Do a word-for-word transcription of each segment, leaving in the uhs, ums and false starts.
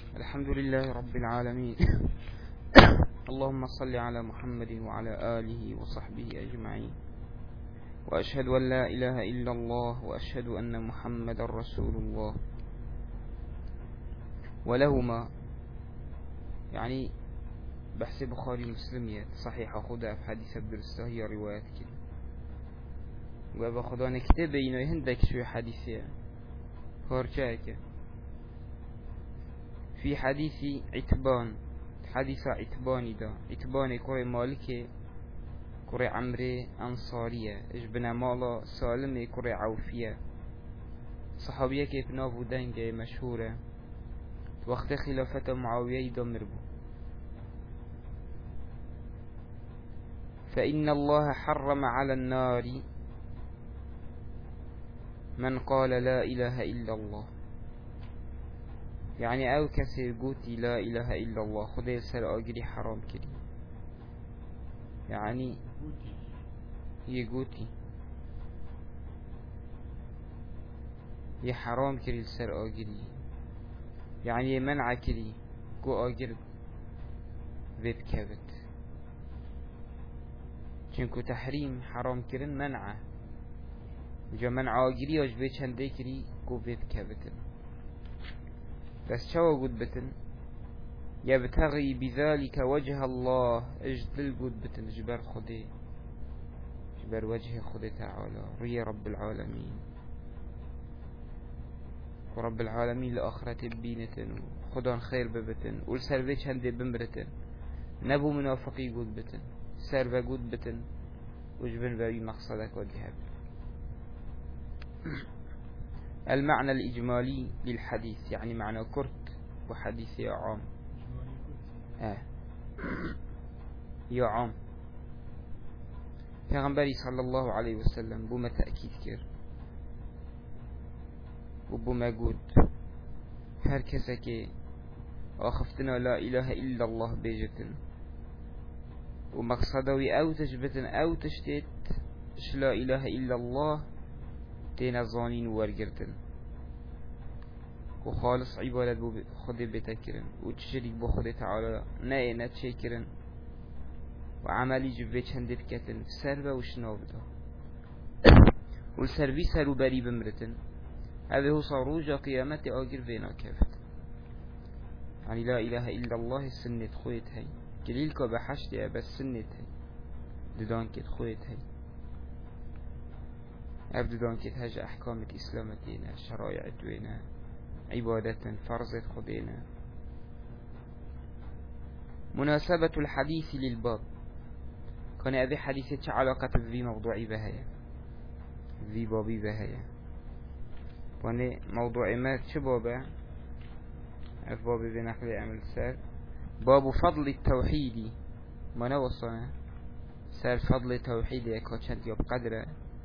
الحمد لله رب العالمين. اللهم صل على محمد وعلى آله وصحبه أجمعين، وأشهد أن لا إله إلا الله وأشهد أن محمد رسول الله. ولهما يعني بحث بخاري مسلمية صحيحة خدا في حديث الدرسة هي روايات كده، وابا خدا نكتب إنه هندك شو حديثة هارجاك في حديث عتبان، حديث عتباني دا عتباني كوري مالكي كوري عمري أنصارية اجبنا مالا سالمي كوري عوفية صحابية كيف نافو دنجة مشهورة وقت خلافة معاوية دمر بو. فإن الله حرم على النار من قال لا إله إلا الله، يعني او کسی گوتی لا اله الا الله خدای سر آگری حرام کردی، يعني یه گوتی یه حرام کردی سر آگری، يعني یه منع کردی گو آگر وید کبت، چونکو تحریم حرام کردن منعه جا منع آگری آج به چنده کردی گو وید کبتن. بس شو قد بتن يبتغي بذلك وجه الله اجدل قد بتن جبر خدي جبر وجه خدي تعالى ري رب العالمين، ورب العالمين لآخرة بينتن خدا خير ببتن والسر بيش هندي بمرتن نبو منافقي قد بتن سر بقد بتن وجبن بأي مقصدك وجهب. المعنى الإجمالي للحديث يعني معنى كرت وحديث يا عام آه. يا عام پیغمبری صلى الله عليه وسلم بوما تأكيد كر وبوما قود هر کسی که آخفتنا لا إله إلا الله بيجتن ومقصدوي أو تجبتن أو تشتت لا إله إلا الله تين الظانين وارجرتن وخالص عبادت بو خود بتكرن وتشريك بو خود تعالى نه نه تشكرن وعملي جبه چند بكتن سر وشناب ده والسربي سرو بري بمرتن هذا هو صاروج قيامت آجر فينا كفت. يعني لا إله إلا الله السنة خويت هاي قليلك بحشت بس سنة هاي ددان كت خويت هاي أبدان كت هج أحكام الإسلام دينا شرائع دوينا عبادة فرض خدينا. مناسبة الحديث للباب كان أبي حديثة علاقة ذي موضوعي بهايا ذي بابي بهايا واني موضوع ما شبابه أف بابي بنقل عمل سر باب فضل التوحيد ما نوصنا سر فضل التوحيد يكوشنت يب قدره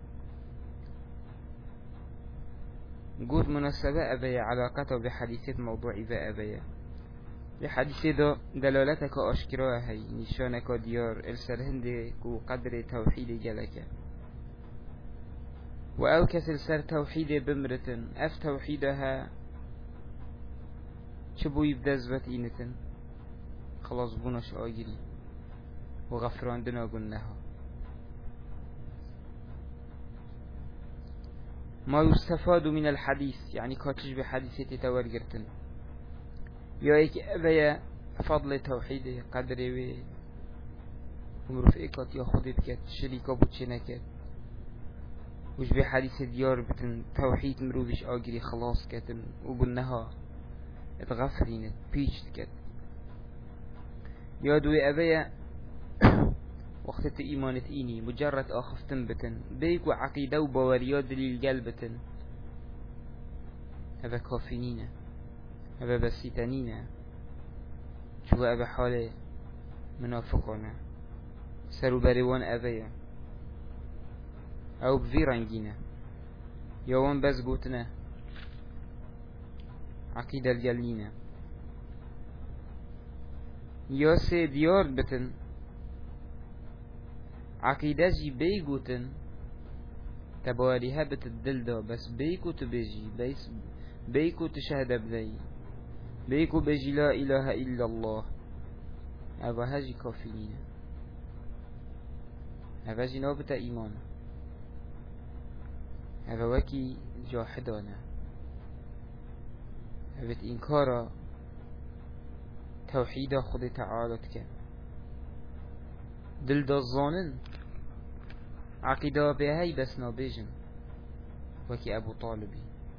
قلت مناسبة أبي علاقته بحديثة موضوع إذا أبي لحديثة دا دلالتك أشكرها هي نشانك ديار السر هندي قدر توحيد جلك وأوكس السر توحيد بمرة أف توحيدها شبو يبدأ زبط إينتن خلاص بونش آجري وغفران دنا قلناها. ما يستفاد من الحديث يعني كاتش بحديثة تورجرتن يا إيك أبيا فضل توحيد قدره و ومرفقات يا خدت كت شريكة بتشنكت وش بحديثة ديار بتن توحيد مروفش آجري خلاص كتن وبنها اتغفرين بيشت كت يا دوي أبيا وقت إيمانت إيني مجرد آخفتن بتن بيك وعقيدة وباوريات دليل قلبتن هذا كافينين هذا بسيطانين شو أبا حالي منافقنا سرو بريوان أبايا أو بفيرانجينا يوان بس قوتنا عقيدة الجلينا يا سي ديار بتن عقيدة جي بيقوتن تباري هبت الدل دا بس بيكو تبيجي بيس بيكو تشهد بذي بيكو بجي لا إله إلا الله أبا هجي كافرين أبا جي نابت إيمان أبا وكي جاحدانا أبا إنكار توحيد خود تعالى كان دل دا الظانن عقيدة بهاي بس نابجن وكي أبو طالبي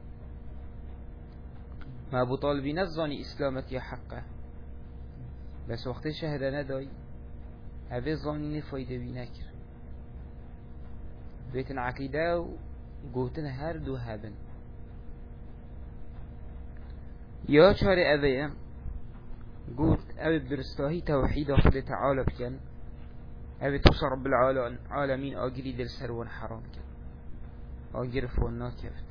ما أبو طالبي نظاني إسلامتي حقه بس وقت شهده نداي أبي ظاني نفايده بي نكر بيتن عقيدة و قوتن هر دو هبن يا چار أبي قلت أبي برستاهي توحيد خود تعالى بكن أبي توصى رب العالمين أجري دل سروان حرام كن أجر فونا كفت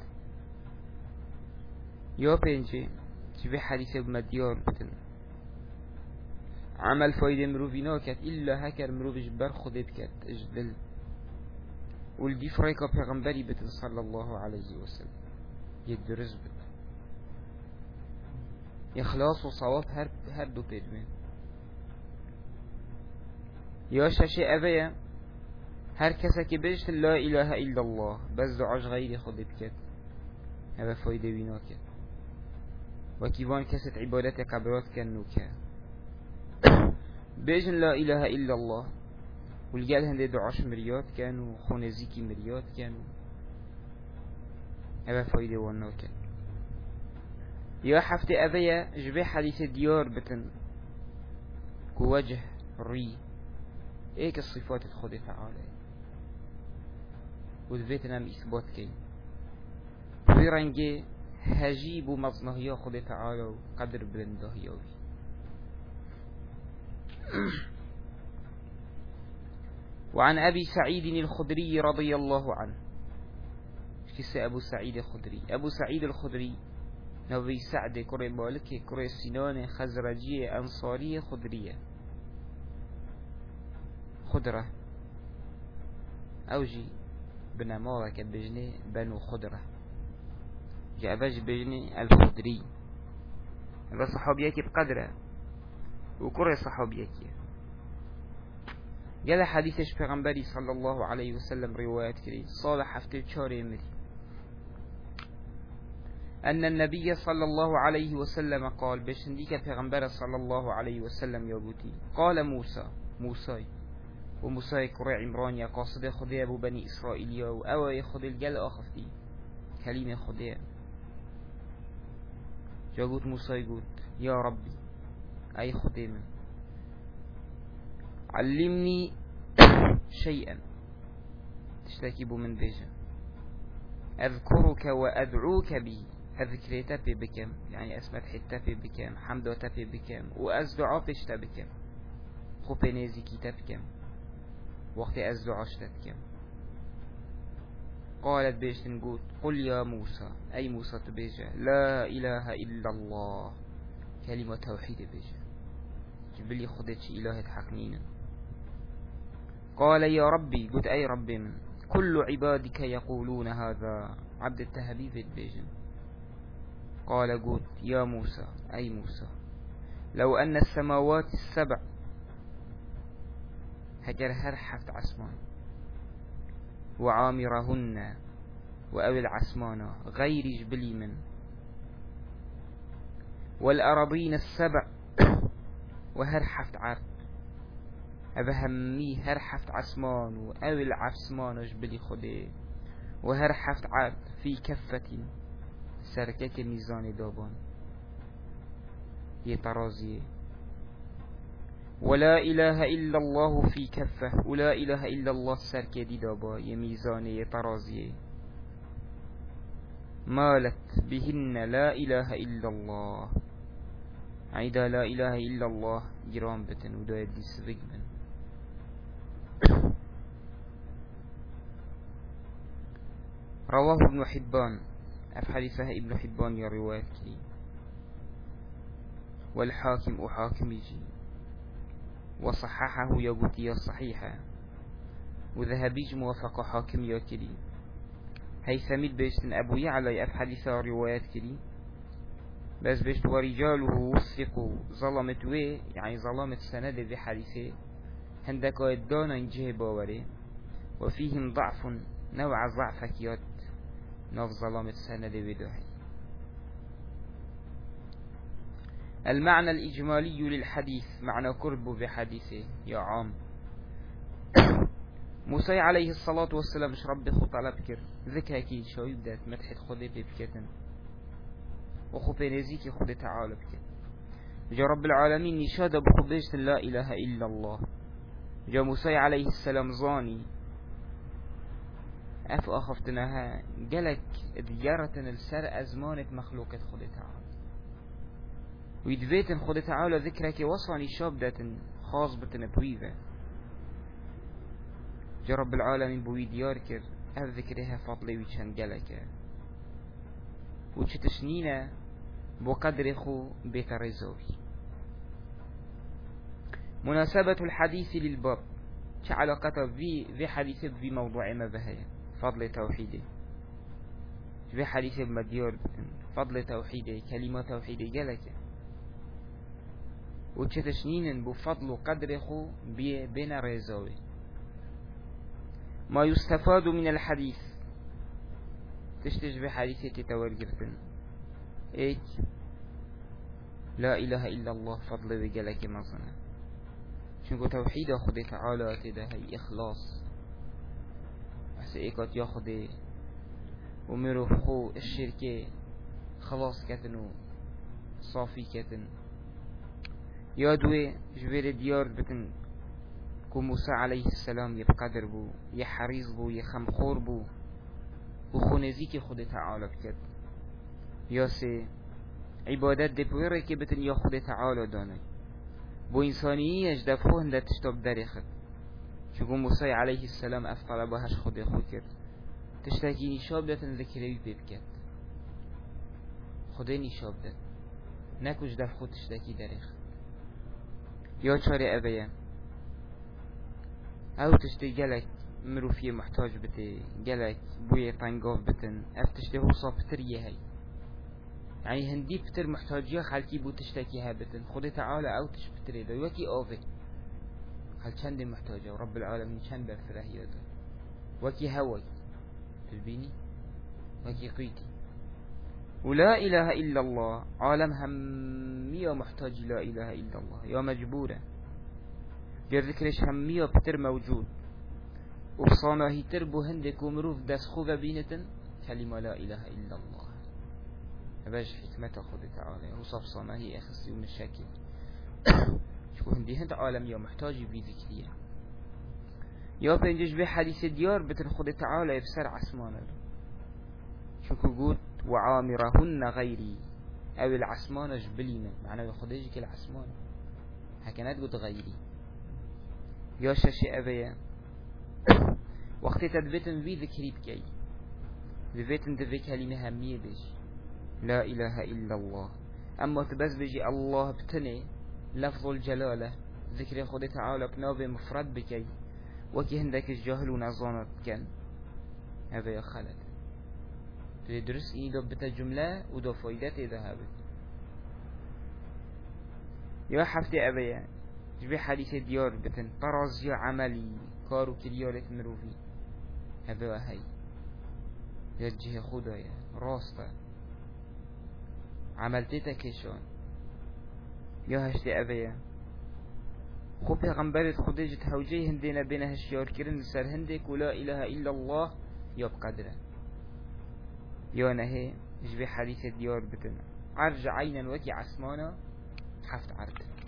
يا بينجي تبي حديث بمديار بتن عمل فايدة مروفينا كت إلا هكر مروفش بر خود بكت اجدل والدي فريقة پیغمبري بتن صلى الله عليه وسلم يدرز بت إخلاص وصواب هر هر دو بيدمين يا شاشي أبيا هر كسا كي بجت لا إله إلا الله بس دعاش غيري خود بكت هذا فايدة بينا كت وكيوان كسة عبادة قبرات كنوكا بيجن لا إله إلا الله والقال هندي دعاش مريات كانوا خونزيكي مريات كانوا هذا فايدة وانا كت يا حفتي أبيا جبه حديث ديار بتن كوجه ري ايك الصفات الخود تعالى وذبيتنا من إثبات كي في رنجي هجيب مظنه يا خود تعالى وقدر بلنده يوي وعن أبي سعيد الخدري رضي الله عنه كيس أبو سعيد الخدري أبو سعيد الخدري نبي سعد كري مالكي كري سنان خزرجية أنصارية خدرية خدرة أوجي بنمارك بجني بنو خدرة جاء بج بجني الخدري هذا صحابيك بقدره وكري صحابيك قال حديثش پیغمبري صلى الله عليه وسلم روايات كري صالح حفتي چاري مري أن النبي صلى الله عليه وسلم قال بشنديك پیغمبر صلى الله عليه وسلم يقولي قال موسى موسى وموسى كري عمران يا قاصد خدي أبو بني إسرائيل أو يخد الجل أخفتي كلمة خدي جاءت موسى يقول يا ربي أي خدي من علمني شيئا تشتكي بو من بيجا أذكرك وأدعوك به أذكري تبي بكم يعني أسمت حتى بكم حمد تبي بكم وأزدعا بشت بكم خوب نزيكي تبكم وقت أزدعا شتبكم قالت بيش نقول قل يا موسى أي موسى تبيجا لا إله إلا الله كلمة توحيد بيجا جبلي خدتش إله حقنين قال يا ربي قلت أي ربي من كل عبادك يقولون هذا عبد التهبيب بيجن قال قلت يا موسى أي موسى لو أن السماوات السبع هجر هرحفت عسمان وعامرهن وأو العسمان غير جبلي من والأراضين السبع وهرحفت عرق أبهمي هرحفت عسمان وأو العسمان جبلي خدي وهرحفت عرق في كفة سركك ميزان دابان يترازي ولا إله إلا الله في كفة ولا إله إلا الله سركة دي دابا يميزان يترازي مالت بهن لا إله إلا الله عيدا لا إله إلا الله جرام بتن ودا يدي سبق من رواه ابن حبان أفحدثها ابن حبان يا روايتي والحاكم أحاكم يجي وصححه يقول يا صحيحة وذهبيج موافق حاكم يا كري هيثميد بيشتن أبو يعلى أفحدثها روايات كري بس بيشت ورجاله وثقوا ظلمت وي يعني ظلمت سند ذي حديثه هندك ودانا انجه باوري وفيهم ضعف نوع ضعف كيات نوف ظلمت سند بدوحي. المعنى الإجمالي للحديث معنى قرب بحديثه يا عام موسى عليه الصلاة والسلام مش ربي خط على بكر ذكا كي شو يبدأ مدحت خذي ببكتن وخو بنزيكي خذي تعالى بكر جاء رب العالمين نشاد بخبيشة لا إله إلا الله. جاء موسى عليه السلام زاني أف أخفتناها قالك ديارة السر أزمانة مخلوقة خذي تعالى ويدفيتن خذي تعالى ذكرك وصاني شابدة خاص بتن بويفة. جاء رب العالمين بوي ديار كر أف ذكرها فضلي ويشان قالك وشتشنينا بقدر خو بيت الرزوي. مناسبة الحديث للباب كعلاقة في في حديث في موضوع ما بهاي فضل توحيده في حديث بمديار فضل توحيده كلمة توحيده جلك وتشتشنين بفضل قدر خو بين الرزوي. ما يستفاد من الحديث تشتج بحديث تتورجرتن ايك لا إله إلا الله فضل بجلك مصنع شنكو توحيد أخذ تعالى تده هي إخلاص بس إيكات ياخذ ومرو خو الشركة خلاص كتنو صافي كتن يادوي جبير ديار بتن كو موسى عليه السلام يبقدر بو يحريص بو يخمخور بو وخونزيكي خود تعالى بكت ياسي عبادت دبويري كي بتن ياخد تعالى داني بو إنسانية يجدفوه هنده تشتاب دريخت شكو موسى عليه السلام أفطلبهاش خود خود كرد تشتاكي نشابدت ذكريوي ببكت خده نشابدت نكو جدف خود تشتاكي دريخت يا چاري أبيا او تشتي جلك مروفية محتاج بتي جلك بوية طنقاف بتن اف تشتي هو صافترية هاي يعني هندي بتر محتاجية خالكي بو تشتاكيها بتن خده تعالى او تشبتري دا وكي اوفي خال چند محتاجة ورب العالمين چند بفرهي دا وكي هواي تلبيني وكي قيتي ولا إله إلا الله عالم همية محتاج لا إله إلا الله يا مجبورة جر ذكرش همية بتر موجود وبصانا هي تربو هندك ومروف دس خوفة بينتن كلمة لا إله إلا الله باش حكمة خود تعالى وصف صانا هي أخصي ومشاكل شكو هندي هند عالم يا محتاج بي ذكرية يا بنجش بحديث ديار بتن خود تعالى بسر عسمانا شكو قول وعامرهن غيري او العسمان جبلينا معناه خديجي كل عسمان هكذا تقول غيري يا شاشي أبيا وقت تدبتن في ذكري بكي ذبتن ذبي كلمة همية بيجي لا إله إلا الله أما تبس بيجي الله بتني لفظ الجلالة ذكر خد تعالى بنابي مفرد بكي وكي هندك الجاهلون ظانت كان أبيا خالد تدرس إني دو بتا جملة ودو فايدات ذهبت يا حفتي أبيا جبي حديث ديار بتن طرز يا عملي كارو كريالة مروفي هذا هاي يجيه خدايا راستا عملتك كيشون يا هشتي أبيا خو پیغمبرت خديجة هوجي هندينا بينها الشيار كرن سر هندك ولا إله إلا الله يبقى قدره يا نهي جبي حديث ديار بتن عرج عينا وكي عسمانا حفت عرض